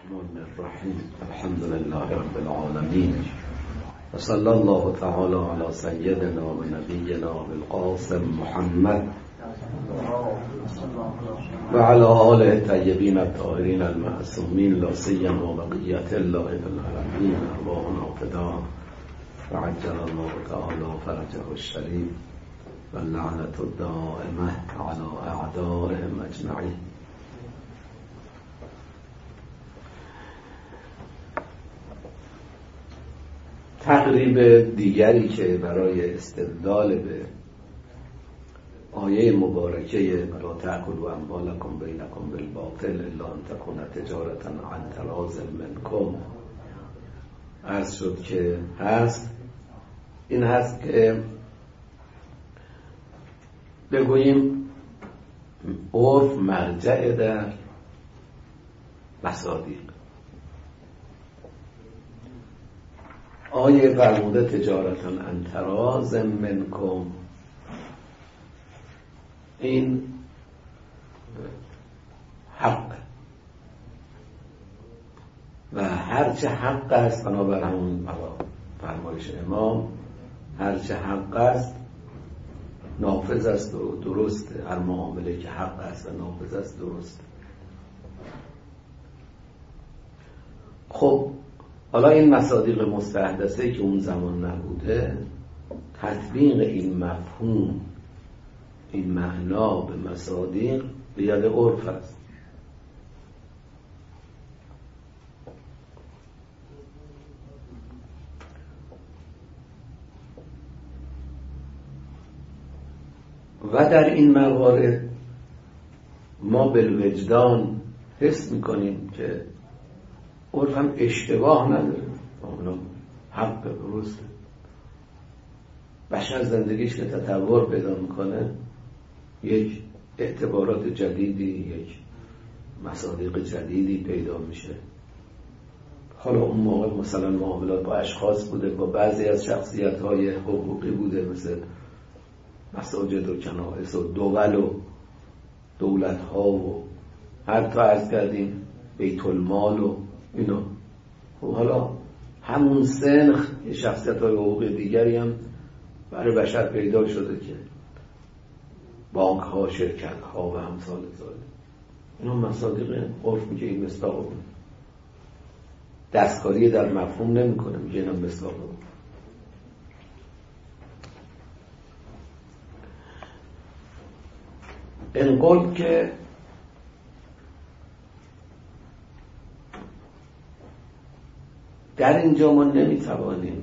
الرحمن الرحیم الحمد لله رب العالمین و صلی الله تعالی علی سیدنا و نبینا بالقاسم محمد و علی آله طیبین الطاهرین المعصومین لا سیما بقیة الله فی العالمین ارواحنا فداء و عجل الله تعالی فرجه الشریف و اللعنة الدائمة علی اعدائهم اجمعین. تقریب دیگری که برای استدلال به آیه مبارکه ولا تأکلوا اموالکم بینکم بالباطل الا ان تکون تجارة عن تراض منکم عرض شد که این هست که بگوییم عرف مرجع در مصادیق. آیه فرموده تجارتا عن تراض منکم، این حق و هرچه حق است بنابر همون فرمایش امام هرچه حق است نافذ است و درسته. هر معامله که حق است و نافذ است درسته. خب حالا این مصادیق مستحدثه که اون زمان نبوده، تطبیق این مفهوم این معنا به مصادیق به ید عرف است. و در این موارد ما بالوجدان حس میکنیم که عرف هم اشتباه نداره، اونم حق درسته. بشر زندگیش که تطور پیدا میکنه یک اعتبارات جدیدی، یک مصادیق جدیدی پیدا میشه. حالا اون موقع مثلا معاملات با اشخاص بوده، با بعضی از شخصیت‌های حقوقی بوده، مثل مساجد و کنائس و دول و دولت‌ها و حتی عرض کردیم بیت المال و اینا. خب حالا همون سنخ شخصیت‌های حقوقی دیگری هم برای بشر پیدا شده که بانک ها، شرکت ها و امثال ذالک. اینا مصادیق عرف میگه این مصداق بود. دستکاری در مفهوم نمیکنه، میگه اینا مصداق بود. این قول که در اینجا ما نمیتوانیم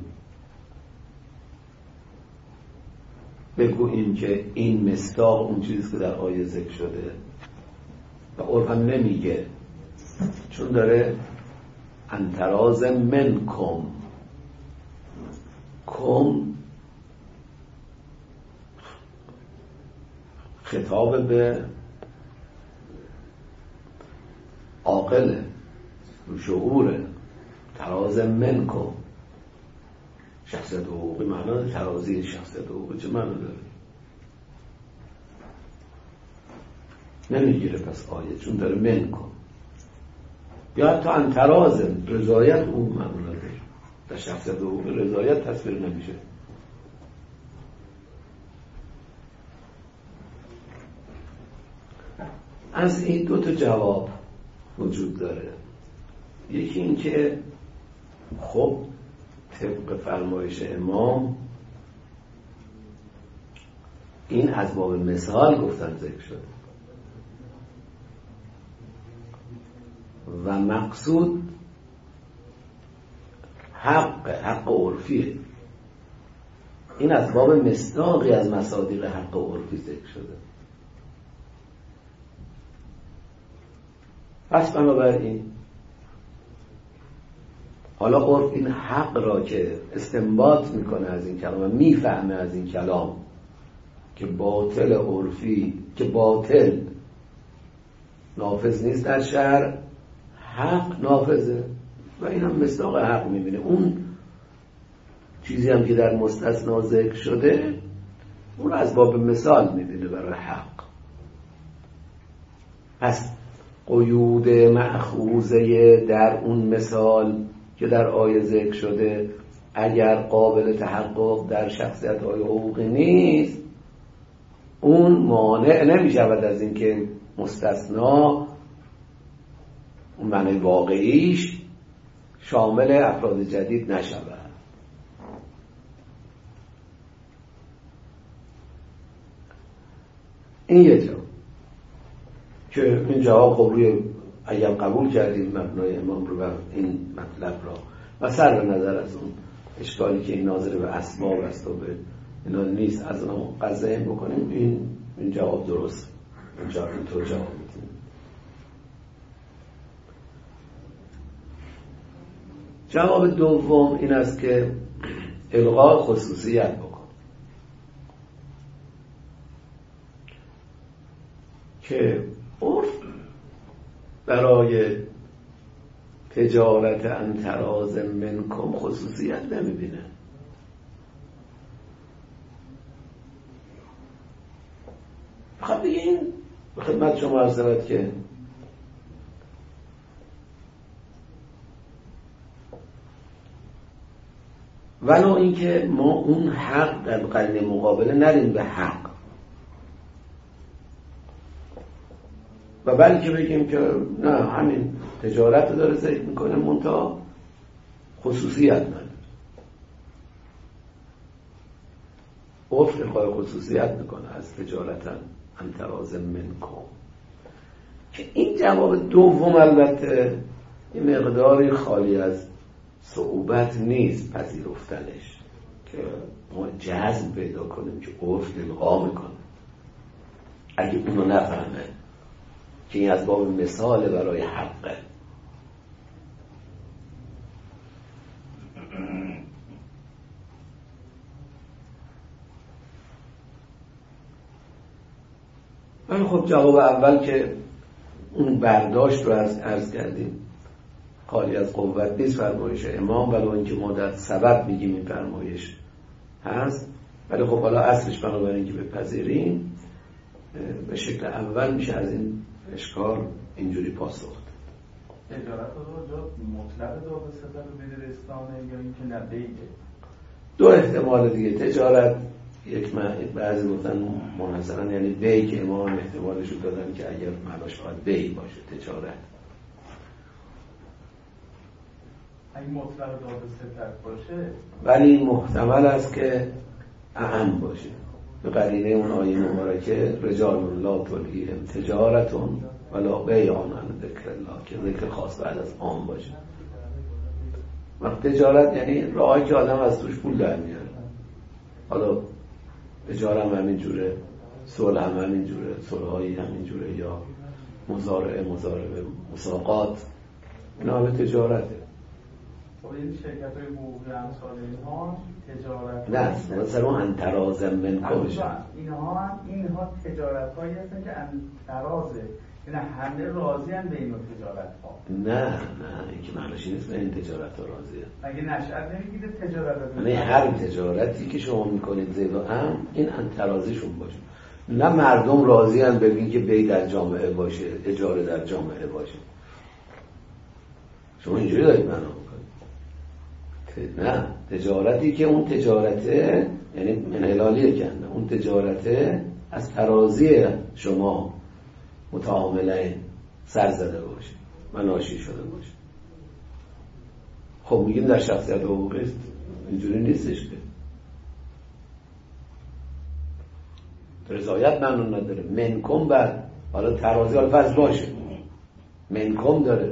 بگوییم که این مصداق اون چیزی که در آیه ذکر شده و عرف هم نمیگه، چون داره انتراز منکم، کم خطاب به عاقله، شعوره. تراز منکم شخصیت حقوقی معنا داره، ترازی شخصیت حقوقی چه معنا داره؟ نمیگیره پس آیه، چون داره من کن. یا حتی انتراز رضایت اون معنا داره، در شخصیت حقوقی رضایت تصویر نمیشه. از این دو تا جواب وجود داره. یکی این که خب طبق فرمایش امام این از باب مثال گفتن ذکر شده و مقصود حق عرفیه. این از باب مصداقی از مصادیق حق عرفی ذکر شده. پس بنابراین حالا عرف این حق را که استنباط میکنه از این کلام و میفهمه از این کلام که باطل عرفی، که باطل نافذ نیست در شرع، حق نافذه و این هم مصداق حق میبینه. اون چیزی هم که در مستثنا ذکر شده اون از باب مثال میبینه برای حق. پس قیود مأخوذه در اون مثال که در آیه ذکر شده اگر قابل تحقق در شخصیت های حقوقی نیست، اون مانع نمی شود از اینکه مستثنا اون معنی واقعیش شامل افراد جدید نشود. این یه جا که این جواب خب روی اگر قبول کردیم مبنای امام رو و این مطلب را و سر به نظر از اون اشکالی که این ناظر به اسباب است و به اینا نیست از اون قضیه بکنیم، این جواب درست اینطور جواب میدیم. جواب دوم این است که الغاء خصوصیت بکن که عرف برای تجارت انتراز منکم خصوصیت نمیبینه. خب دیگه این خدمت شما عرض شود که ولو اینکه ما اون حق در قرینه مقابله نریم به حق و بلکه بگیم که نه همین تجارت داره ذکر میکنه منتها خصوصیت نداره. عرف الغای خصوصیت میکنه از تجارت انتراز منکم، که این جواب دوم البته این مقداری خالی از صعوبت نیست پذیرفتنش که ما جزم پیدا کنیم که عرف الغا میکنه اگه اونو نفهمه که این از باب مثال برای حقه. ولی خب جواب اول که اون برداشت رو عرض کردیم خالی از قوت نیست فرمایش امام، ولو اینکه ما در سبب میگیم این فرمایش هست، ولی خب حالا اصلش بنابراین که بپذیریم به شکل اول میشه از این اشکال اینجوری پاسخ داد. تجارت رو جا مطلق دو به سفر رو بده رستانه یا اینکه نه بیگه؟ دو احتمال دیگه. تجارت یک بعضی گفتن منحصرا یعنی بی که امام احتمالش رو دادن که اگر معناش باید بی باشه تجارت. اگه مطلق دو به سفر باشه ولی محتمل است که اعم باشه به قرینه اون آیه مبارکه رجال لا تلهیهم تجارتون ولا بیع عن ذکر الله که ذکر خاص بعد از عام باشه. وقت تجارت یعنی راهی که آدم از توش پول در میاره، حالا اجاره هم همین جوره، صلح هم همین جوره، صلحایی همین جوره، یا مزارعه مساقات، اینا همه تجارته. خب این شرکت های حقوقی امثال اینها تجارت نه مثلا انتراز منکم میشه. اینها تجارت هایی هستن که انترازه، یعنی همه راضی هم به این تجارت ها. نه این که معنیش نیست به این تجارت ها راضی هم. مگه نشأت نمیگیره تجارت ها؟ یعنی هر تجارتی که شما میکنید زید و هم این انترازیشون باشه. نه مردم راضی هم ببین که بی در جامعه باشه، اجاره در جامعه باشه. شما اینجوری دارید معنا میکنید. نه تجارتی که اون تجارته یعنی منحلالیه کنده، اون تجارته از ترازی شما متعامله سر زده باشه و ناشی شده باشه. خب میگیم در شخصیت حقوقی است اینجوری نیستش که رضایت ممنون نداره. منکم بر حالا ترازی حالا فرض باشه منکم داره،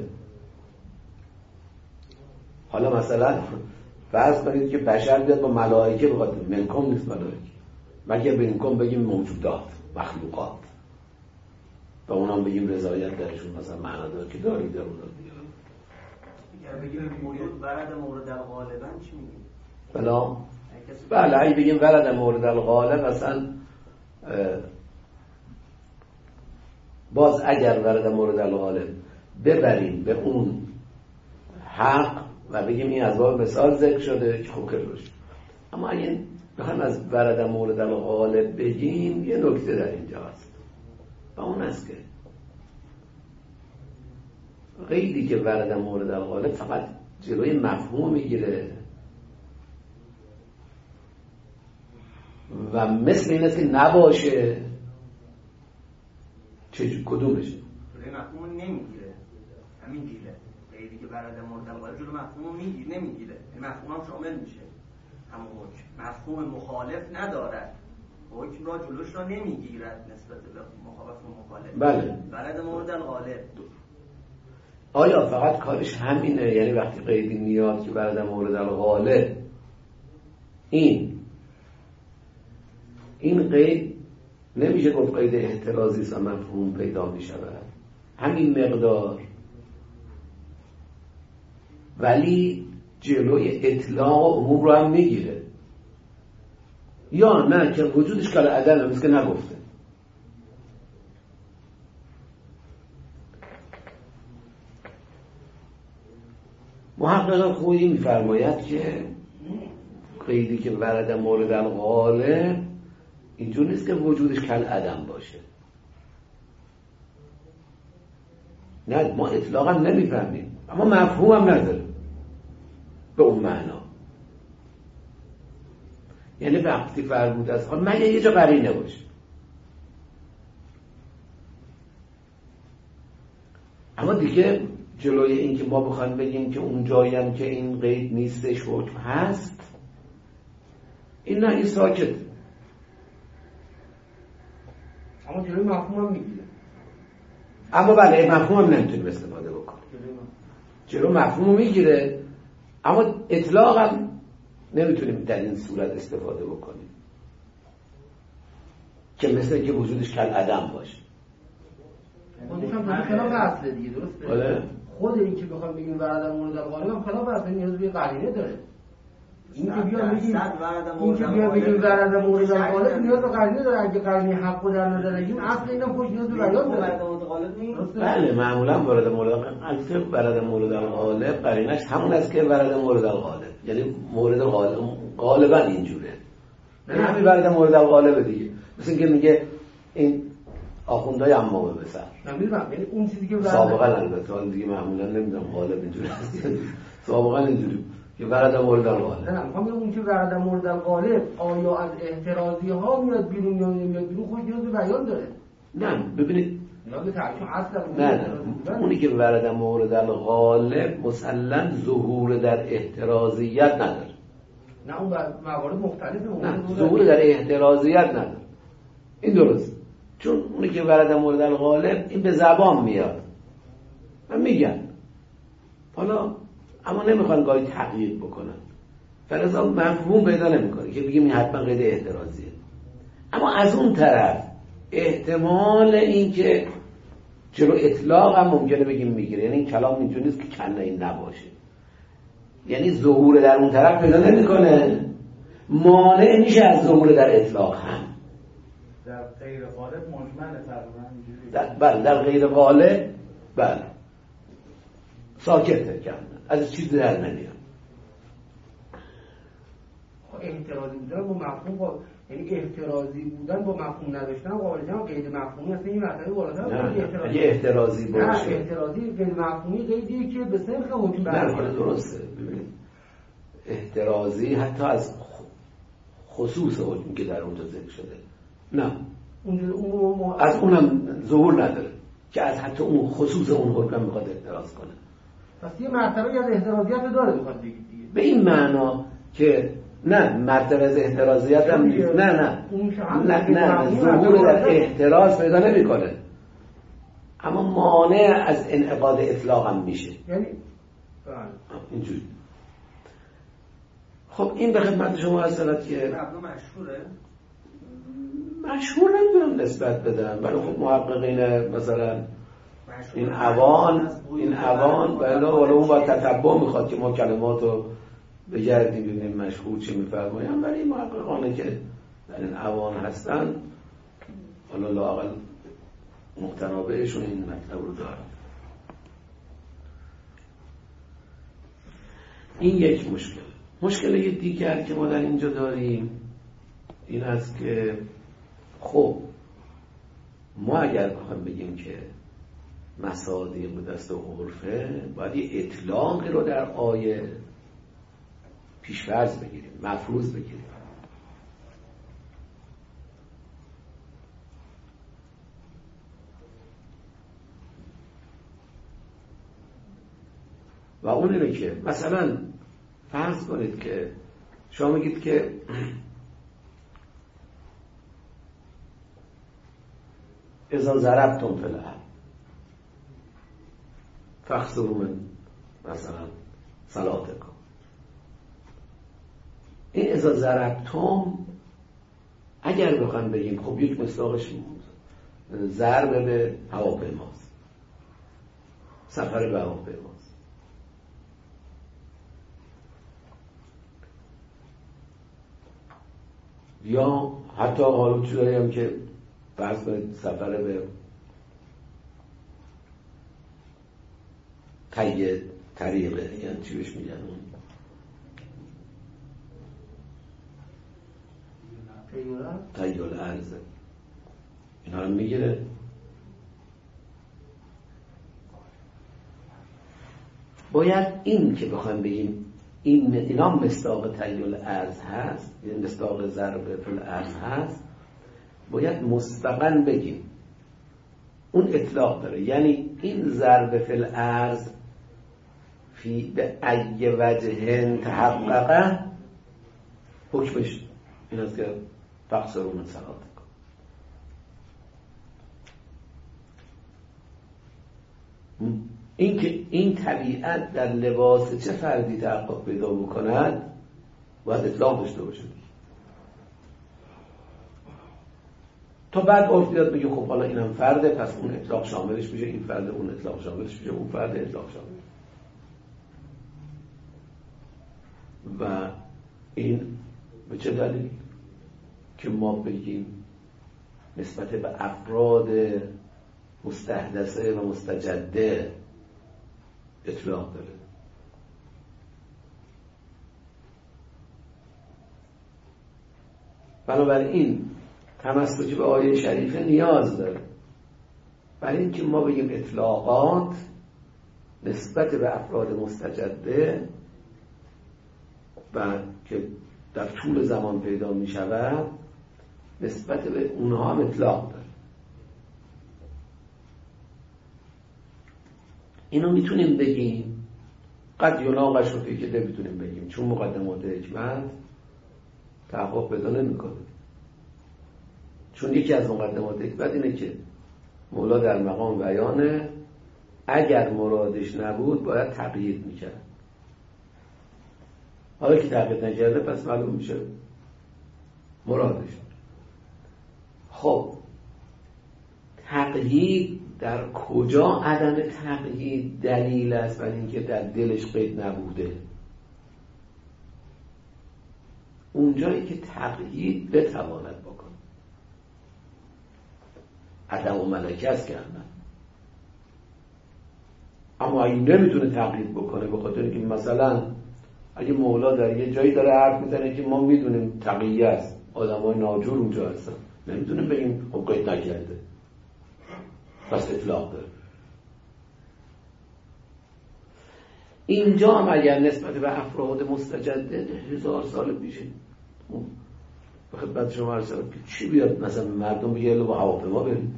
حالا مثلا فرض کنید که بشر بیاد با ملائکه بخواد، منکم نیست ملائکه، مگه منکم بگیم موجودات مخلوقات و اونام بگیم رضایت درشون مثلا معنا داره که داری در اون دیگه. اگر بگیم موجود ولد مورد الغالبا چی میگیم؟ بله اگه بگیم ولد مورد الغالب مثلا باز اگر ولد مورد الغالب ببریم به اون حق و بگیم این از باب مثال ذکر شده که خوب کرده باشه. اما اگه بخوایم از ولد مورد الغالب بگیم یه نکته در اینجا هست و اون است که قیدی که ورد مورد الغالب فقط جلوی مفهوم میگیره و مثل این است که نباشه. کدومشه؟ جلوی مفهوم نمیگیره، همین گیره. قیدی که ورد مورد الغالب جلوی مفهوم نمیگیره، مفهوم هم شامل میشه. همون حکم مفهوم مخالف ندارد، حکم را جلوش را نمیگیرد نسبت به مخالف. بله. ورد مورد الغالب آیا فقط کارش همینه؟ یعنی وقتی قیدی میاد که ورد مورد الغالب، این قید نمیشه گفت قید احترازی است و مفهوم پیدا میشود، همین مقدار، ولی جلوی اطلاق عموم رو هم میگیره، یا نه که وجودش کال عدم مثل که نگفته. محقق خویی میفرماید که قیدی که ورد مورد الغالب اینجور نیست که وجودش کل عدم باشه. نه، ما اطلاقا نمیفهمیم، اما مفهوم هم نداره به اون معنا. یعنی وقتی فرمود است مگه یه جا قرینه باشه. اما دیگه جلوی این که ما بخوایم بگیم که اون جایی هم که این قید نیستش حکم هست، این نه، این ساکت. اما جلوی مفهوم هم میگیره. اما بله، مفهوم هم نمیتونیم استفاده بکنیم. جلو مفهوم میگیره، اما اطلاق هم نمیتونیم در این صورت استفاده بکنیم که مثل که وجودش کل عدم باشه. خودش هم خلاف اصله دیگه، درسته؟ بله. خود این که بخوام بگیم ورد مورد الغالب هم خلاف اصله، نیاز به قرینه داره. این که بیا بگیم ورد مورد الغالب نیاز به قرینه داره. اگه قرینه حق رو در نظر بگیریم اصل اینم خوش نیاز به بیان داره. بله، معمولا ورد مورد الغالب قرینش همون است که ورد مورد الغالب، یعنی مورد غالبا اینجوره، یعنی همین ورد مورد الغالب دیگه. مثل اینکه میگه این آخوندهای عمامه بسر، نمیدونم، یعنی اون چیزی که سابقا البته، حالا دیگه معمولا نمیدونم غالب اینجوری هست، سابقا اینجوری که ورد مورد الغالب. نه، میخوام بگم اون که ورد مورد الغالب آیا از احترازی ها میاد بیرون یا نمیاد بیرون، خود نیاز به بیان داره. نه ببینید، نیاز به تعریف اصلا نه اونی که ورد مورد الغالب مسلم ظهور در احترازیت نداره. نه، اون موارد مختلفه. نه، ظهور در احترازیت نداره، این درست. چون اونی که ورد مورد الغالب این به زبان میاد، من میگن حالا، اما نمیخوان گاهی تقیید بکنن، فلذا مفهوم پیدا نمیکنه که بگیم این حتما قید احترازیه. اما از اون طرف احتمال این که جلو اطلاق هم ممکنه بگیم میگیره، یعنی این کلام اینجوری نیست که کنه این نباشه، یعنی ظهور در اون طرف پیدا نمیکنه، مانع میشه از ظهور در اطلاق هم. در غیر غالب مجمل تقریبا اینجوری. بله، در غیر غالب بله ساکته، کردن از چیزی در نمیاد. احترازی بودن با مفهوم یعنی احترازی بودن با مفهوم نداشتن قابلیت غیر مفهومی هست. این مسئله بالاتر اگه احترازی باشه، نه، احترازی غیر مفهومی قیدی که به سنخ حکم برمیاد. درسته. ببینید احترازی حتی از خصوص حکمی که در اونجا ذکر شده، نه از اونم ظهور نداره که از حتی اون خصوص اون حکم میخواد احتراز کنه. پس یه مرتبه از احترازیت داره میخواد بگید دیگه، به این معنا که نه مرتبه از احترازیت هم نیست، نه ظهور در احتراز پیدا نمیکنه، اما مانع از انعقاد اطلاق هم میشه، یعنی اینجوری. خب این به خدمت شما هستند که مشهور نمیدونم نسبت بدم، ولی خب محققین مثلا این اوان بله، حالا اون با تتبع میخواد که ما کلماتو بگردیم ببینیم مشهور چی میفرمایم، ولی محققانه که در این اوان هستن حالا لااقل مقتنابهشون این مطلب رو دارن. این یک مشکل دیگر که ما در اینجا داریم این است که خب ما اگر بخوایم بگیم که مصادیق به دست عرفه باید یه اطلاقی رو در آیه پیش‌فرض بگیریم، مفروض بگیریم. و اون اینه که مثلا فرض کنید که شما میگید که اذا ضربتم فی الارض فاقصروا من مثلا صلاتکم. این اذا ضربتم اگر بخوام بگیم خب یک مصداقش ضرب به هواپیماست، سفر به هواپیماست. یا حتی حالا چیزایی هم که فرض کنید سفر به طریقه، یعنی چی بهش میگن اون طیول ارزه، اینا رو میگیره. باید این که بخوایم بگیم اینا مصداق طیول ارز هست، این مصداق ضرب فی الارض هست، باید مسبقاً بگیم اون اطلاق داره. یعنی این ضرب فی الارض فی به ای وجه تحققه حکمش این است که فاقصروا من صلاتکم. این که این طبیعت در لباس چه فردی تحقق پیدا بکند باید اطلاق داشته باشه. تا بعد عرف بیاد بگه خب حالا اینم فرده، پس اون اطلاق شاملش میشه، این فرده اون اطلاق شاملش میشه، اون فرده اطلاق شاملش. و این به چه دلیل که ما بگیم نسبت به افراد مستحدثه و مستجده اطلاق داره؟ بنابراین تمسک به آیه شریفه نیاز داره برای اینکه ما بگیم اطلاقات نسبت به افراد مستجده و که در طول زمان پیدا می شود نسبت به اونها هم اطلاق داره. اینو میتونیم بگیم، قد یلاقش رو که نمیتونیم بگیم چون مقدمات حکمت تحقق پیدا نمیکنه. چون یکی از مقدمات حکمت اینه که مولا در مقام بیانه اگر مرادش نبود باید تقیید میکرد. حالا که تقیید نکرده پس معلوم میشه مرادش. خب تقیید در کجا عدم تقیید دلیل است برای اینکه در دلش قید نبوده؟ اونجایی که تقیید بتواند بکنه. عدم و ملکه است کردن، اما اگه نمیتونه تقیید بکنه به خاطر اینکه مثلا اگه مولا در یه جایی داره حرف میزنه که ما میدونیم تقیه است، آدمای ناجور اونجا هستن، نمیتونیم بگیم خب قید نکرده پس اطلاق داره. اینجا هم اگر نسبت به افراد مستجده 1000 سال پیشه به خدمت شما عرض کردم که چی بیاد مثلا مردم بگه الو با هواپیما برید،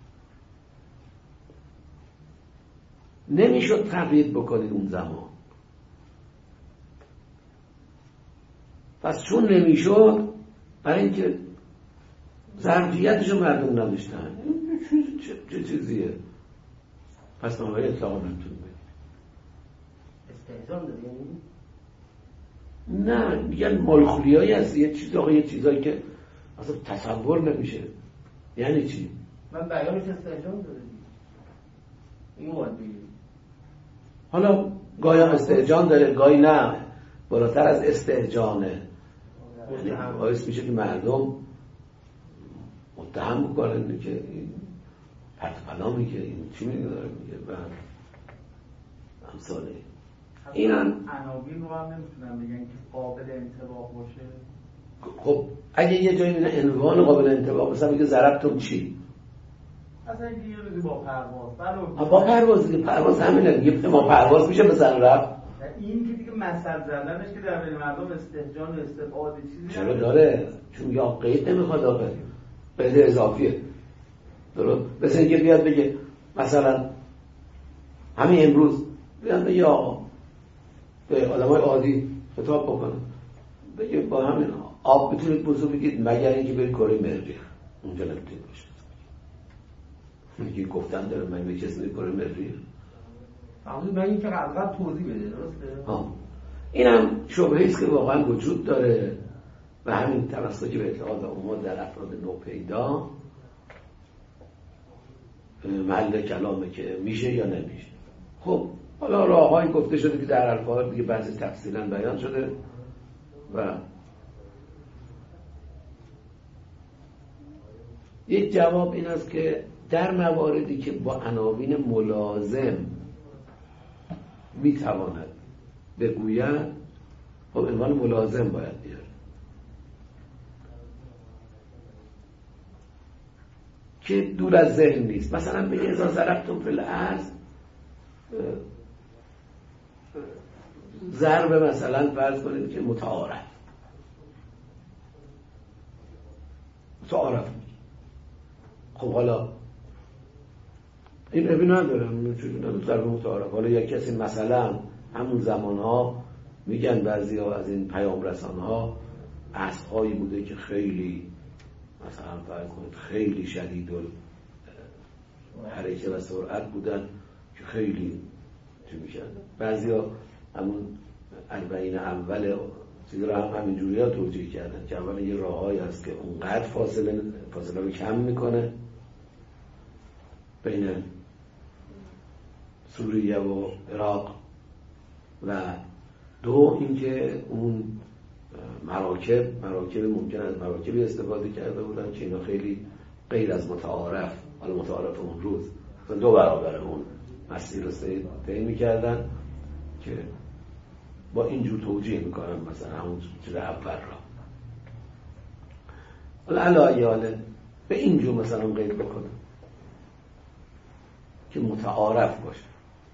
نمیشد تقیید بکنید اون زمان. پس چون نمیشد برای اینکه ظرفیتشو مردم نداشتن چه چیزیه، پس نوعی اطلاق نمیتون بگید. استهزام داری؟ نه میگن مالخولیایی هست، یه چیزایی که اصلا تصور نمیشه. یعنی چی؟ من بیانش استهزام داره این باید بگید. حالا گاهی هم استهجان داره گاهی نه، بالاتر از استهجانه. یعنی باعث میشه که مردم متهم بکنن که این پرتپلا میگه، این چی میگه داره میگه و همساله. این هم عناوین رو هم نمیتونن بگن که قابل انطباق باشه. خب اگه یه جایی عنوان قابل انطباق مثلا میگه ضربتم چی؟ اصلا یه روزی با پرواز دیگه پرواز همینه دیگه، ما پرواز میشه بزن رفت. این که دیگه مثل زدنش که در بین مردم استهجان و استبعاد چیزی چرا داره؟ چون یا قید نمیخواد آخه، قید اضافیه. درست؟ مثل اینکه بیاد بگه مثلا همین امروز بیاد بگه آقا به آدمای عادی خطاب بکنه بگه با همین آب میتونید بوزو بگید مگر اینکه برید کره مریخ اونجا نمیتونید باشید. میگه گفتن داره من به کسی برید کره مریخ. من این که قبلا توضیح بده. درسته؟ اینم شبهه‌ای است که واقعا وجود داره و همین توسطی به اعتقاد عموم در افراد نوپیدا محل کلامه که میشه یا نمیشه. خب حالا راههایی گفته شده که در الفاظ دیگه بعضی تفصیلا بیان شده و یک جواب این است که در مواردی که با عناوین ملازم میتواند بگوید خب عنوان ملازم باید بیاره. که دور از ذهن نیست. مثلا بگه اذا ضربتم فی الارض، ضرب مثلا فرض کنید که متعارف خب حالا این ابی ندارم چون ضرب متعارف. حالا یک کسی مثلا همون زمان ها میگن بعضی ها از این پیام رسان ها اسب‌هایی بوده که خیلی مثلا فرض کنید خیلی شدید حرکت و سرعت بودن که خیلی چی میشن. بعضی ها همون 40 اول چیز رو هم همینجوری ها توجیه کردن که اولا یه راههایی هست که اونقدر فاصله رو کم میکنه بین سوریه و عراق و دو اینکه اون مراکب ممکن است مراکبی استفاده کرده بودن که اینا خیلی غیر از متعارف، حالا متعارف اون روز 2 برابر اون مسیر رو طی می‌کردن که با اینجور توجیه میکنن مثلا همون چیز اول را. حالا علایاله به اینجور مثلا قید بکنن که متعارف باشه،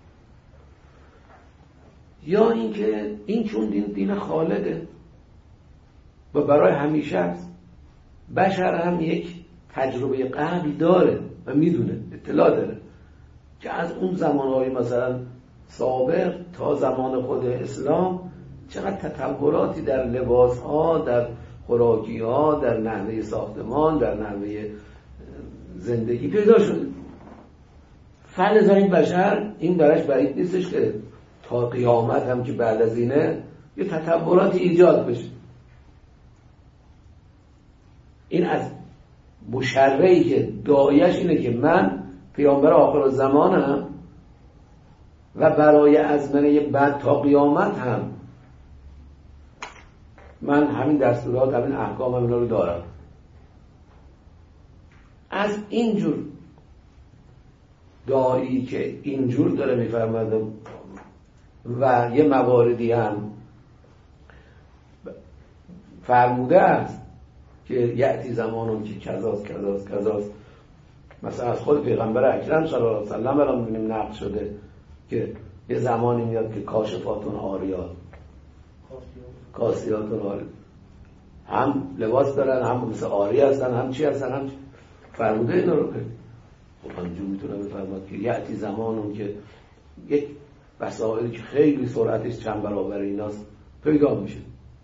یا اینکه این چون دین خالده و برای همیشه است. بشر هم یک تجربه قبل داره و میدونه، اطلاع داره که از اون زمانهای مثلا سابق تا زمان خود اسلام چقدر تطوراتی در لباسها، در خوراکیها، در نحوه ساختمان، در نحوه زندگی پیدا شده. فلذا این بشر این براش بعید نیستش که تا قیامت هم که بعد از اینه یه تطوراتی ایجاد بشه. این از مشرعی که دایش اینه که من پیامبر آخر الزمانم و برای ازمنه بعد تا قیامت هم من همین دستورات، همین احکام، اینا رو دارم. از اینجور دایی که اینجور داره میفرماده و یه مواردی هم فرموده است که یأتی زمانون که کذاست مثلا از خود پیغمبر اکرم صلی الله علیه و سلم الان می‌بینیم نقل شده که یه زمانی میاد که کاشفاتون عاریات، کاسیاتون عاریات، هم لباس دارن، هم مثل عاری هستن، هم چی هستن، هم فرموده اینا رو که خب همینجور میتونه بفرماد که یأتی زمانون که یک وسایلی که خیلی سرعتش چند برابر ایناست پیدا میشه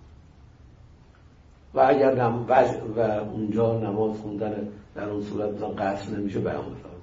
و اگر و اونجا نماز خوندن در اون صورت مثلا قصر نمیشه بیان بفرماد.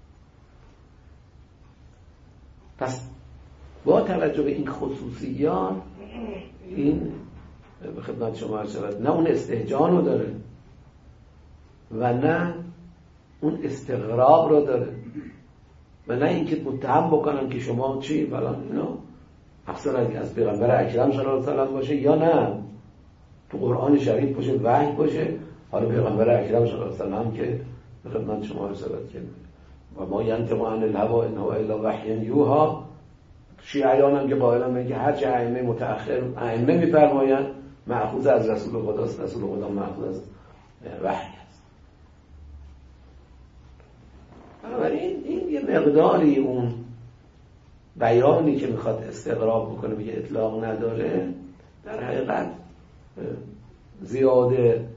پس با توجه به این خصوصیات این به خدمت شما عرض شود نه اون استهجان رو داره و نه اون استغراب رو داره و نه اینکه متهم بکنن که شما چی فلان اینا. اصلا اگه از پیغمبر اکرم صلی الله علیه و سلم باشه یا نه تو قرآن شریف باشه، وحی باشه. حالا پیغمبر اکرم صلی الله علیه و سلم که به خدمت شما عرض شود که و ما ینطق عن الهوی ان هو الا وحی یوحی. شیعیان هم که قائلن به اینکه هر چه ائمه متأخر ائمه می‌فرمایند مأخوذ از رسول خداست، رسول خدا مأخوذ از وحی است. بنابراین این یه مقداری اون بیانی که میخواد استقراب بکنه میگه اطلاق نداره، در حقیقت زیاده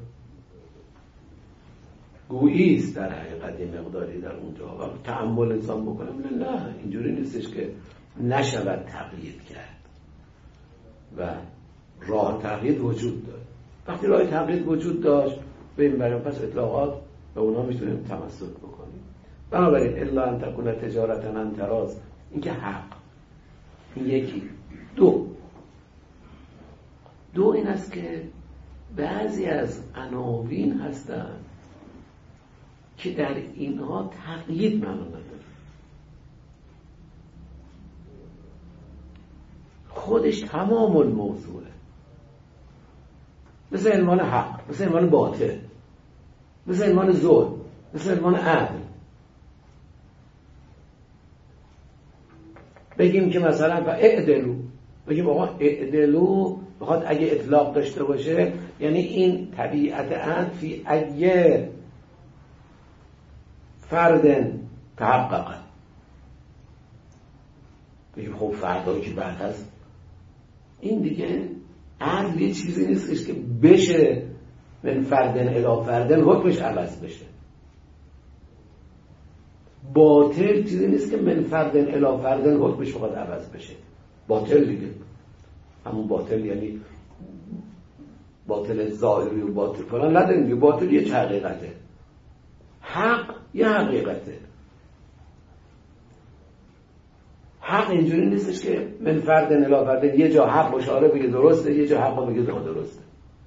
گویی است در حقیقت یه مقداری در اونجا و تأمل انسان بکنه. نه اینجوری نیستش که نشود تقیید کرد و راه تقیید وجود داره. وقتی راه تقیید وجود داشت به این برای پس اطلاقات به اونا میتونیم تمسک بکنیم. بنابراین الا ان تکون تجارتا عن تراض، این که حق، این یکی. دو این است که بعضی از عناوین هستند که در اینها تقیید معنا نداره، خودش تمام الموضوعه، مثل عنوان حق، مثل عنوان باطل، مثل عنوان ظلم، مثل عنوان عدل. بگیم که مثلا اعدلو، بگیم آقا اعدلو بخواد اگه اطلاق داشته باشه یعنی این طبیعت عدل فی اگه فرد تحقق. بگیم خب فردایی که بعد هست این دیگه عدل یه چیزی نیستش که بشه من فردن الی فردن حکمش عوض بشه. باطل چیزی نیست که من فردن الی فردن حکمش فقط عوض بشه. باطل دیگه همون باطل یعنی باطل ظاهری و باطل فلان نداریم دیگه. باطل یه حقیقته، حق یه حقیقته. حق اینجوری نیستش که من فردن الی فردن یه جا حق اشاره بگه درسته، یه جا حق بگه درسته.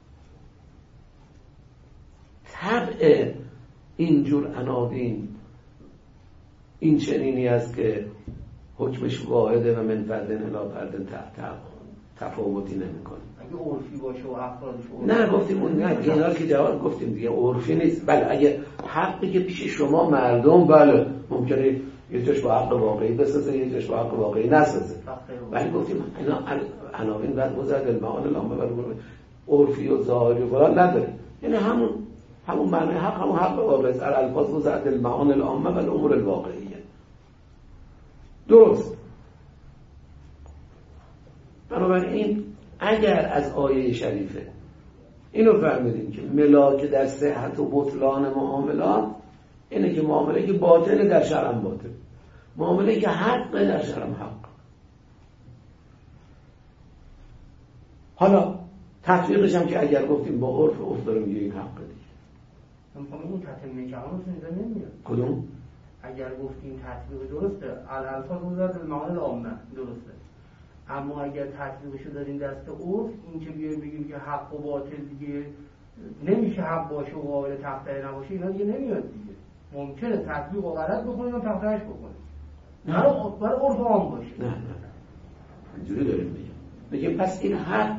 طبع اینجور عناوین این چنینی است که حکمش واحده و من فردن الی فردن تفاوتی نمی‌کنه. اگه عرفی باشه و افرادش نه گفتیم اون نه اینا که جواب گفتیم دیگه عرفی نیست. بله اگه حقی که پیش شما مردم بله ممکنه یه جاش با حق واقعی بسازه یه جاش با حق واقعی نسازه، ولی گفتیم اینا عناوین بعد مزد المعان العامه و عرفی و ظاهری و فلان نداره. یعنی همون معنی حق همون حق واقعی است. الفاظ مزد المعان العامه و الامور الواقعیه. درست. بنابراین اگر از آیه شریفه اینو فهمیدیم که ملاک در صحت و بطلان معاملات اینه که معامله که باطله در شرع باطل، معامله که حق در شرع حق. حالا تطبیقش هم که اگر گفتیم با عرف داره میگه این حق دیگه. اون تطبیق کلامتون اینجا نمیاد. کدوم؟ اگر گفتیم تطبیق درسته الالفاظ مزد المعان العامه درسته، اما اگر تطبیقشو داریم دست عرف، این که بیایم بگیم که حق و باطل دیگه نمیشه حق باشه و قابل تقطیع نباشه، اینا دیگه نمیاد دیگه. ممکنه تطبیق و غلط بکنیم و تقطیعش بکنیم، برای عرف عام باشه. نه اینجوری داریم بگیم پس این حق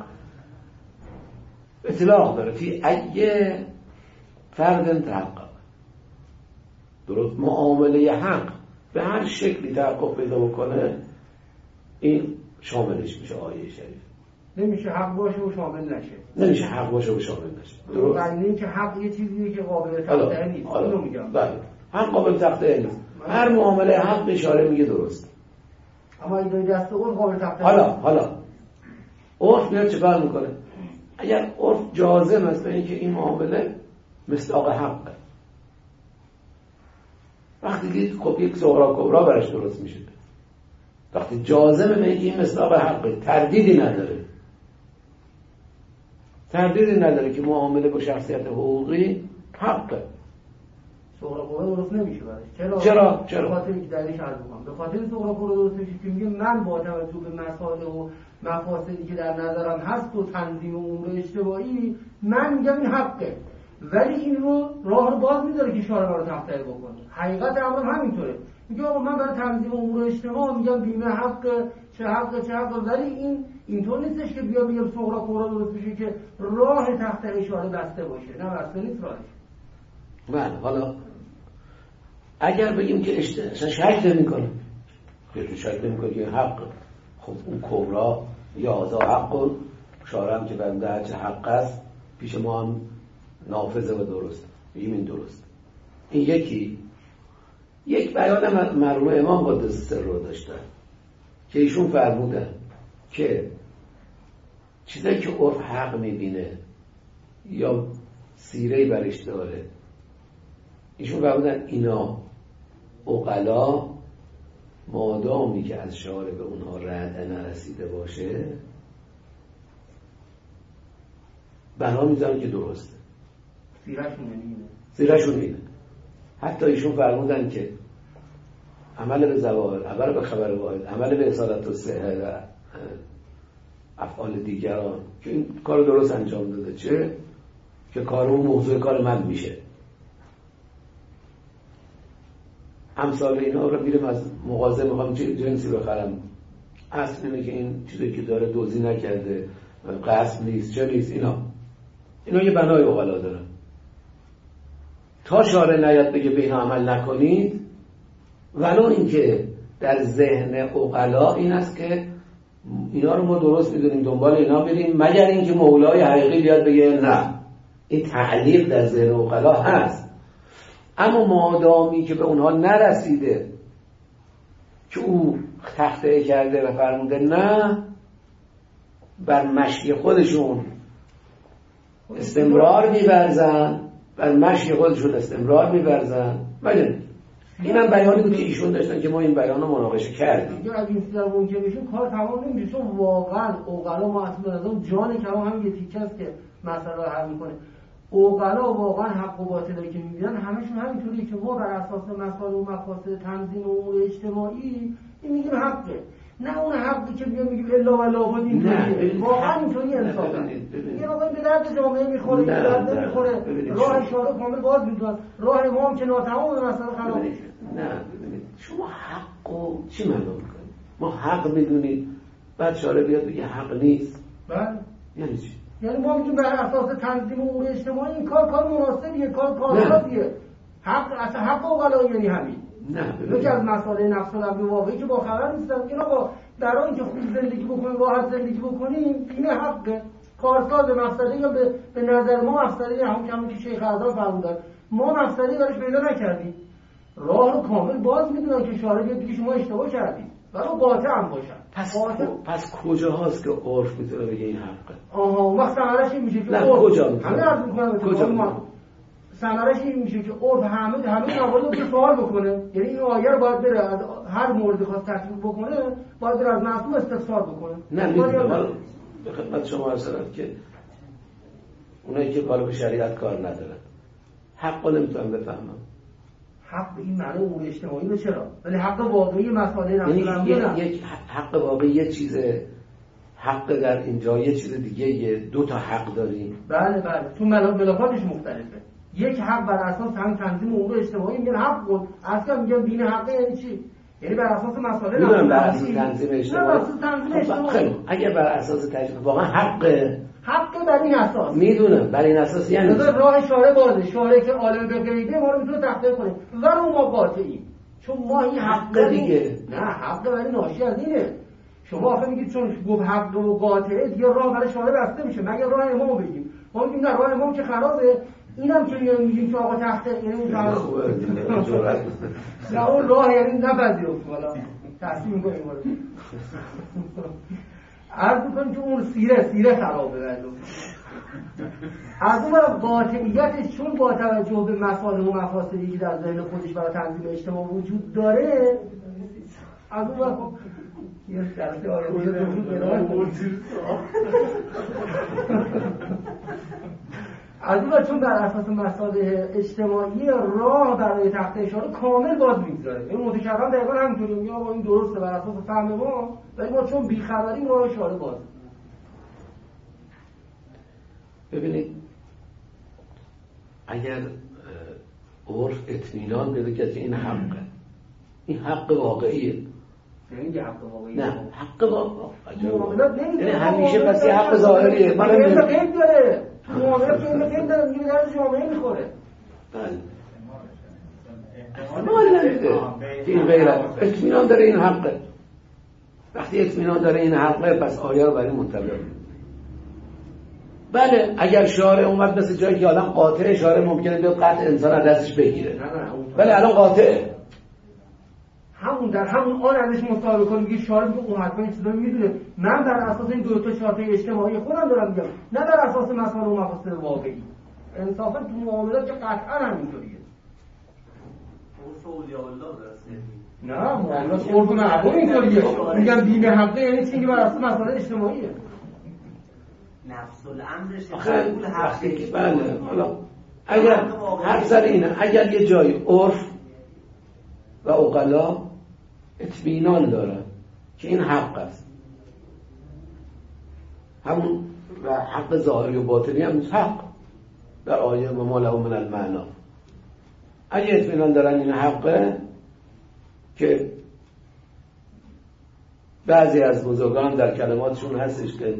اطلاق داره فی ایه فرد تحقق. درست. معامله حق به هر شکلی تحقق پیدا بکنه این شاملش میشه آیه شریف. نمیشه حق باشه و شامل نشه. نمیشه حق باشه و شامل نشه. درست. یعنی اینکه حق یه چیزیه که قابل تقطیع نیست. اینو میگم. بله. حق قابل تقطیع نیست. هر معامله حق اشاره میگه درست. اما این دست عرف قابل تقطیع. حالا عرف میاد چیکار میکنه؟ اگر عرف جازم است به اینکه این معامله مصداق حقه، وقتی دید خب یک صغرا کبرا برش درست میشه، وقتی جازمه به اینکه این مصداق حقه، تردیدی نداره که معامله با شخصیت حقوقی حقه. صغرا کبرا درست نمیشه برش. چرا؟ به خاطر اینکه دلیلش عرض می‌کنم. به خاطر صغرا کبرا درست نمیشه که میگه من با توجه به مسائل و مفاسدی که در نظرم هست و تنظیم امور اجتماعی من میگم این حقه، ولی این رو راه رو باز میذاره که شارع رو تقطیع بکنه. حقیقت امر همینطوره. میگه آقا من برای تنظیم امور اجتماع میگم بیمه حق چه حق، ولی این اینطور نیستش که بیا بگم صغرا کبرا درست بشه که راه تقطیع شارع بسته باشه. نه بسته نیست راهش. بله. حالا اگر بگیم که شک نمی‌کنه، تو شک نمی‌کنه که حق، خب اون کبرا یا ذا حق شارع هم که بنده هر چه حق است پیش ما هم نافذه و درست، بگیم این درست. این یکی. یک بیان مرحوم امام قدس سره داشتن که ایشون فرمودن که چیزایی که عرف حق میبینه یا سیره برش داره، ایشون فرمودن اینا عقلا مادامی که از شارع به اونها رد نرسیده باشه بنا میذارن که درسته، سیرهشون میده. حتی ایشون فرمودن که عمل به ظواهر، عمل به خبر واحد، عمل به اصالت و صحه و افعال دیگران که این کار درست انجام داده، چه که کار اون موضوع کار من میشه. امثال اینا رو میرم از مغازه میخوام جنسی بخرم، اصل اینه که این چیزی که داره دوزی نکرده، قصد نیست، چه نیست، اینا یه بنای عقلا دارن. تا شارع نیاد بگه به اینا عمل نکنید، ولو اینکه در ذهن عقلا این است که اینا رو ما درست میدونیم، دنبال اینا میریم، مگر اینکه مولای حقیقی بیاد بگه نه. این تعلیق در ذهن عقلا هست، اما مادامی که به اونها نرسیده که او تخته کرده و فرموده نه، بر مشی خودشون استمرار می‌ورزن، بر مشی خودشون استمرار می‌ورزن. بله اینم بیانی بود که ایشون داشتن که ما این بیان رو مناقشه کردیم. اگه از این سیستم ممکن بشون کار تمام نمیشه، چون واقعا عقلا ما اصلا از اون جان کلام هم یه تیکه است که مسئله رو حل میکنه. عقلا واقعا حق و باطلی که میبینن همشون همینطوریه که ما بر اساس مسائل و مفاسد تنظیم امور اجتماعی این میگیم حقه، نه اون حقی که میگیم الا ولا بود اینطوریه. واقعا اینطوری انصافا یه موقعی به درد جامعه میخوره، به درد نمیخوره، راه شارع کامل باز میدونن، راه امام که ناتمام به مسئله خراب. نه ببینید شما حقو چی معنا میکنید؟ ما حق میدونید بعد شارع بیاد بگه حق نیست. بله یعنی چی؟ یعنی ما میگیم بر اساس تنظیم امور اجتماعی این کار مناسبیه، کار کارسازیه. حق اصلا حق عقلا یعنی همین. نه یکی از مسائل نفس الامر واقعی که با خبر نیستن، اینا با برای اینکه خوب زندگی بکنیم، راحت زندگی بکنیم، این حق کارساز مفسده یا به نظر ما مفسده همون که شیخ اعظم فرمودن، ما مفسده درش پیدا نکردیم. راه رو کامل باز میدونن که شارع بیاد بگه شما اشتباه کردید، ولی قاطع هم باشن. پس کجا هست که عرف میتونه بگه این حقه؟ وقت ثمرش این میشه که کجا همه عرض میکنم کجا ثمرش این میشه که عرف همه موارد رو سوال بکنه. یعنی این آیه رو باید بره از هر مورد خاص تطبیق بکنه، باید بره از معصوم استفسار بکنه. نه میدونم به خدمت شما عرض کردم که اونایی که کار به شریعت کار ندارن حق رو نمیتونم بفهمم. حق به این معنی امور اجتماعی رو چرا؟ ولی حق واقعی مسائل نفس یک حق واقعی یه چیزه، حق در اینجا یه چیز دیگه، یه دو تا حق داریم. بله تو ملاکاتش مختلفه. یک حق بر اساس هم تنظیم امور اجتماعی میگن حق بود، اصلا میگن دین حق یعنی چی؟ یعنی بر اساس مسائل نفس بر اساس تنظیم اجتماعی. خیلی اگر بر اساس تنظیم واقعا حق بر این اساس میدونم، بر این اساس یعنی راه شارع بازه، شارع که عالم به غیبه ما رو میتونه تخطی کنه و رو ما قاطعیم، چون ما این حق دیگه نه حق برای ناشی از اینه. شما آخه میگید چون گفت حق و قاطعه دیگه راه برای شارع بسته میشه، مگر راه امامو بگیم. ما میگیم نه راه امام که خرابه، اینم که میگیم که آقا تخته یعنی اون خوبه نه اون راه یعنی نپذیرفت والا تصمیم میکنیم ما رو عرض میکنیم که اون سیره خرابه. بلو از اون برای قاطعیتش چون با توجه به مصالح و مفاسدی که در ذهن خودش برای تنظیم اجتماع وجود داره، از اون برای یه درسته آیاتی رو از اون چون بر اساس مصالح اجتماعی راه برای تخته اشاره کامل باز میگذاره. این متکلم دقیقا همینطوری میگه آقا این درسته بر اساس فهم ما، ولی ما چون بیخبریم راه اشاره باز. ببینید اگر عرف اطمینان بده که این حقه، این حق واقعیه، یعنی حق واقعی نه حق واقعی یعنی همیشه پس یه حق ظاهریه. من این قید داره معامله که این قید داره میگه درش جامعه میخوره. بله این غیرت اطمینان داره این حقه. وقتی اطمینان داره این حقه پس آیه رو برای منطبق. بله اگر شارع اومد مثل جایی که آدم قاطع، شارع ممکنه بیاد قطع انسان از دستش بگیره، ولی الان قاطعه، همون در همون آن ازش مصاحبه کنیم که شارع میگه اون حتما این چیزا میدونه. من بر اساس این دو تا شرط اجتماعی خودم دارم میگم، نه بر اساس مسائل و مفاسد واقعی. انصافا تو معاملات که قطعا همینطوریه. عرف اولیاء الله درسته. نه معاملات عرف معقول اینطوریه. میگم دین حقه یعنی چیزی که بر اساس مسائل اجتماعیه. نفس الامرش وقتی که بله حالا اگر حرف زر اینه، اگر یه جای عرف و عقلا اطمینان دارن که این حق است، همون و حق ظاهری و باطنی هم حق در آیه و ما له من المعنا، اگه اطمینان دارن این حقه، که بعضی از بزرگان در کلماتشون هستش که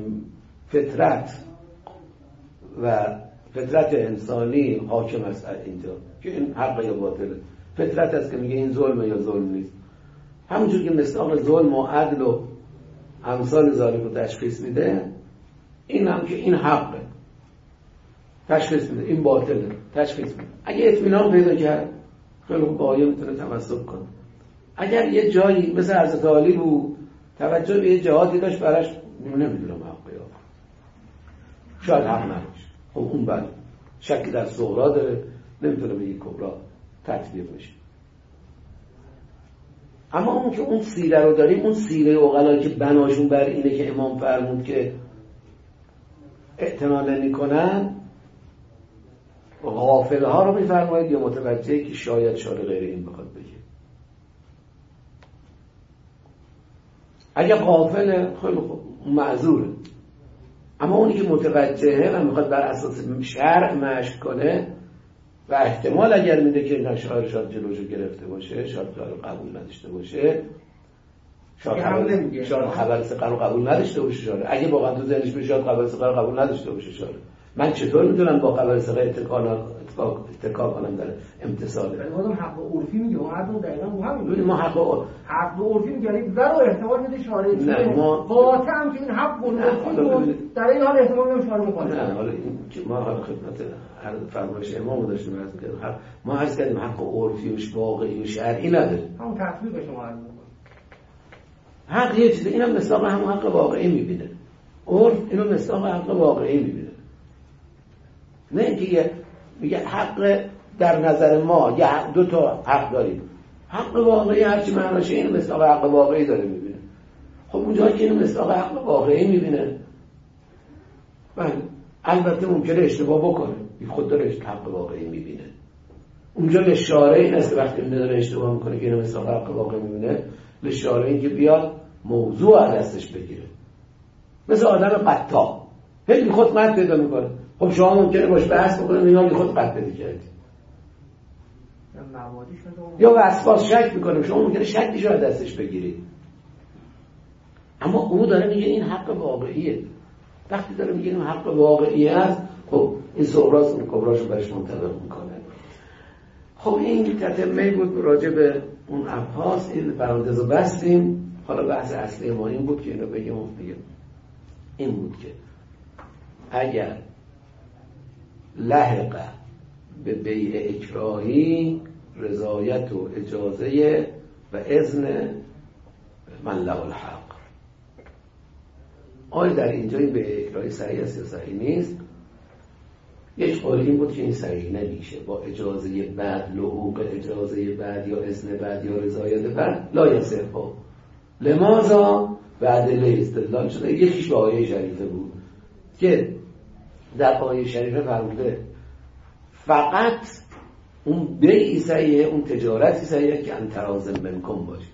فطرت انسانی حاکم است اینجا، که این حق یا باطله. فطرت است که میگه این ظلمه یا ظلم نیست، همونجور که مصداق ظلم و عدل و امثال ذالک رو تشخیص میده، این هم که این حقه تشخیص میده، این باطله تشخیص میده. اگه اطمینان پیدا کرد خیلی خوب، آیه میتونه تمسک کنه. اگر یه جایی مثل حضرت علی بود، توجه به یه جهاتی داشت براش نمیدونم حقه یا شاید حق نباشه، خب اون بله شکی در صغرا داره، نمیتونه به یک کبرا تطبیق بشه. اما اون که اون سیره رو داریم، اون سیره عقلا که بناشون بر اینه که امام فرمود که اعتنا نمی‌کنن، غافل ها رو میفرماید یا متوجهی که شاید شارع غیر این بخواد بگه. اگه غافله خیلی خوب معذوره، اما اونی که متوجهه و میخواد بر اساس شرع مشق کنه و احتمال اگر میده که نه شاید جلوشو گرفته باشه، شاید قبول نداشته باشه، شاید خبر ثقه رو قبول نداشته باشه شاید، اگه واقعا تو ذهنش بشه شاید خبر ثقه رو قبول نداشته باشه شاید. من چطور میدونم با خبر ثقه اتکا کنم در امتصاله؟ ولی بازم حق عرفی میگه، اون حق دقیقاً همین. ما حق عرفی میگه ولو احتمال میده شارع نه ما قاطع هم که این حق عرفی در این حال احتمال میده شارع میکنه. نه حالا این که ما حالا خدمت فرمایش امام داشتیم عرض کردیم، ما عرض کردیم حق عرفی و واقعی و شرعی نداره، همون تطبیق شما عرض میکنه. حق یه چیزه، اینم مصداق همون حق واقعی میبینه، عرف اینو مصداق حق واقعی میبینه، نه اینکه میگه حق در نظر ما یا دو تا حق داریم، حق واقعی هرچی معناشه اینو مصداق حق واقعی داره میبینه. خب اونجا که اینو مصداق حق واقعی میبینه، بله البته ممکنه اشتباه بکنه، خود داره حق واقعی میبینه. اونجا لشارع این است وقتی داره اشتباه میکنه که اینو مصداق حق واقعی میبینه، لشارع این که بیاد موضوع از دستش بگیره، مثل آدم قطاع هی خود قطع پیدا میکنه. خب شما ممکنه باش بحث بکنه میگه خود قطع پیدا کردی، یا وسواس شک میکنه، شما ممکنه شکیشو از دستش بگیرید، اما او داره میگه این حق واقعیه. وقتی داره میگه این حق واقعی است، خب این صغراست اون کبراشو برش منطبق میکنه. خب این تتمه بود راجع به اون ابحاث، این پرانتزو بستیم. حالا بحث اصلی ما این بود که اینو بگیم این بود که اگر لحق به بیع اکراهی رضایت و اجازه و اذن من له الحق، آیا در اینجا این بیع اکراهی صحیح است یا صحیح نیست؟ یک قول این بود که این صحیح نمیشه، با اجازه بعد، لحوق اجازه بعد یا اذن بعد یا رضایت بعد لا یصح. لماذا؟ بعد استدلال شده. یکیش به آیه شریفه بود که در آیه شریفه فرموده فقط اون بیعی صحیحه، اون تجارتی صحیحه که ان تراض منکم باشه،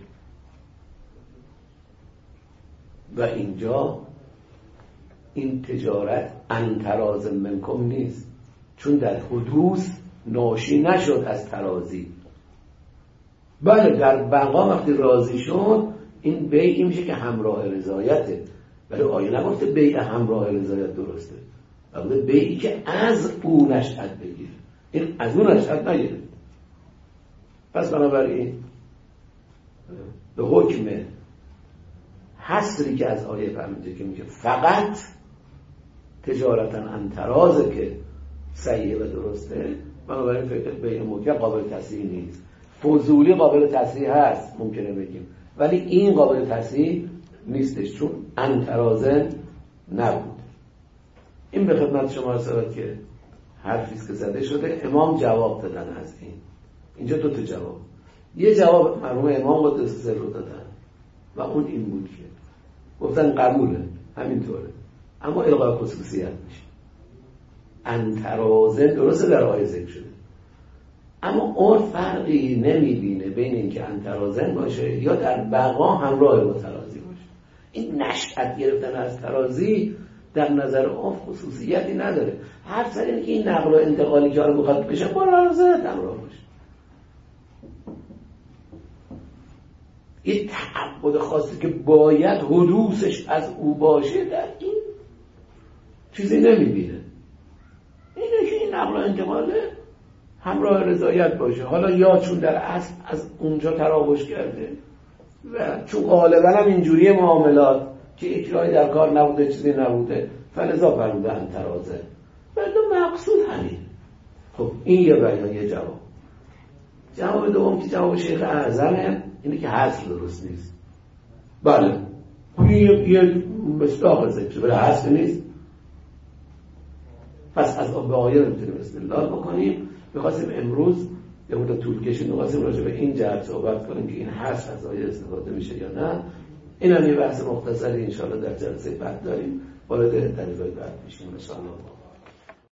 و اینجا این تجارت ان تراض منکم نیست، چون در حدوث ناشی نشد از ترازی. بله در بقا وقتی راضی شد این بیعی میشه که همراه رضایته، ولی آیه نگفته بیع همراه رضایت درسته، بله بیعی که از او نشأت بگیره، این از اون نشأت نگیره. پس بنابراین به حکم حصری که از آیه فهمیده که میگه فقط تجارتا انترازه که صحیحه و درسته، بنابراین فکر بیع موکل قابل تصحیح نیست. فضولی قابل تصحیح هست ممکنه بگیم، ولی این قابل تصحیح نیستش چون انترازن نبود. این به خدمت شما رسید که حرفیست که زده شده. امام جواب دادن از این. اینجا 2 تا جواب. یه جواب مرحوم امام قدس سر رو دادن و اون این بود که گفتن قبوله همینطوره، اما الغای خصوصیت میشه. انترازن درسته در آیه ذکر شده، اما عرف فرقی نمیبینه بین اینکه انترازن باشه یا در بقا همراه با ترازی باشه. این نشأت گرفتن از ترازی در نظر عرف خصوصیتی نداره. حرف سر اینه که این نقل و انتقالی که آن مخاطب بشه با رازت همراه باشه. این تعبد خاصی که باید حدوثش از او باشه در این چیزی نمیبینه. اینه که این نقل و انتقاله همراه رضایت باشه. حالا یا چون در اصل از اونجا تراوش کرده و چون غالبا هم اینجوری معاملات که اکراهی در کار نبوده چیزی نبوده فلذا فرموده انترازه، ولی مقصود همین. خب این یه بیان، یه جواب. جواب دوم که جواب شیخ اعظمه اینه که حذف درست نیست. بله این یه مصداق ذکر ولی حذف نیست. پس از به آیه نمیتونیم استدلال بکنیم. می‌خواستیم امروز یه مدت طول کشید می‌خواستیم راجع به این جهت صحبت کنیم که این حذف از آیه استفاده میشه یا نه. این هم یه بحث مختصری انشاءالله در جلسه بعد داریم. وارد طریق‌های بعد میشیم ان شاء الله.